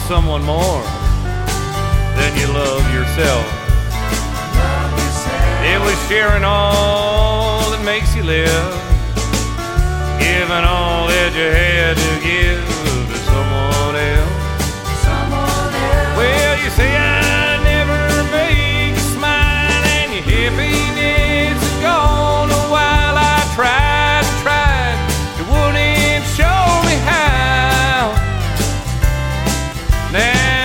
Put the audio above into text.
someone more than you love yourself. It was sharing all that makes you live, giving all that you had to give to someone else. Well, you say I never make you smile, and your happiness is gone. While I tried, you wouldn't show me how. Now